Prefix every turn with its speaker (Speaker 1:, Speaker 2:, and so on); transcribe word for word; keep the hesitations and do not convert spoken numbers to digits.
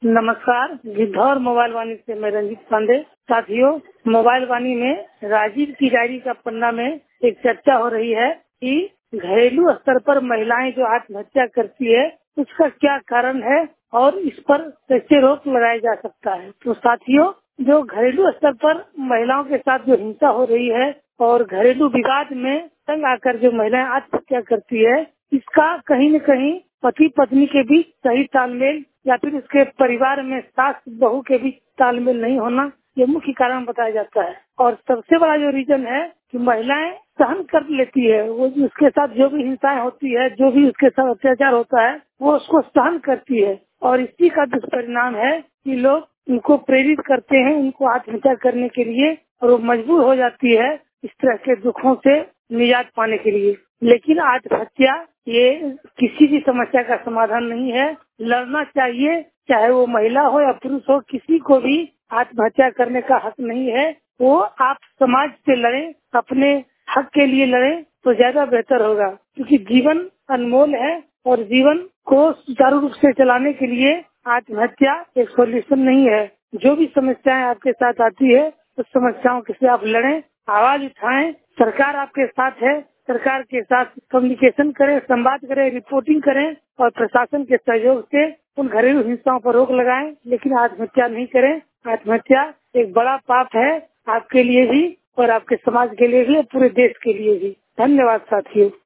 Speaker 1: नमस्कार, गिद्धौर मोबाइल वाणी से मैं रंजीत पांडे। साथियों, मोबाइल वाणी में राजीव की डायरी का पन्ना में एक चर्चा हो रही है कि घरेलू स्तर पर महिलाएं जो आत्महत्या करती है उसका क्या कारण है और इस पर कैसे रोक लगाया जा सकता है। तो साथियों, जो घरेलू स्तर पर महिलाओं के साथ जो हिंसा हो रही है और घरेलू विवाद में तंग आकर जो महिलाएं आत्महत्या करती है, इसका कहीं न कहीं पति पत्नी के बीच सही तालमेल या फिर उसके परिवार में सास बहू के बीच तालमेल नहीं होना, ये मुख्य कारण बताया जाता है। और सबसे बड़ा जो रीजन है कि महिलाएं सहन कर लेती है, वो उसके साथ जो भी हिंसाएं होती है, जो भी उसके साथ अत्याचार होता है, वो उसको सहन करती है। और इसी का दुष्परिणाम है कि लोग उनको प्रेरित करते हैं उनको आत्महत्या करने के लिए, और वो मजबूर हो जाती है इस तरह के दुखों से निजात पाने के लिए। लेकिन आत्महत्या ये किसी भी समस्या का समाधान नहीं है। लड़ना चाहिए, चाहे वो महिला हो या पुरुष हो, किसी को भी आत्महत्या करने का हक नहीं है। वो आप समाज से लड़ें, अपने हक के लिए लड़ें तो ज्यादा बेहतर होगा, क्योंकि जीवन अनमोल है और जीवन को सुचारू रूप से चलाने के लिए आत्महत्या एक सॉल्यूशन नहीं है। जो भी समस्याएं आपके साथ आती है उस समस्याओं के से आप लड़ें, आवाज उठाएं। सरकार आपके साथ है, सरकार के साथ कम्युनिकेशन करें, संवाद करें, रिपोर्टिंग करें और प्रशासन के सहयोग से उन घरेलू हिंसाओं पर रोक लगाएं, लेकिन आत्महत्या नहीं करें। आत्महत्या एक बड़ा पाप है, आपके लिए भी और आपके समाज के लिए भी और पूरे देश के लिए भी। धन्यवाद साथियों।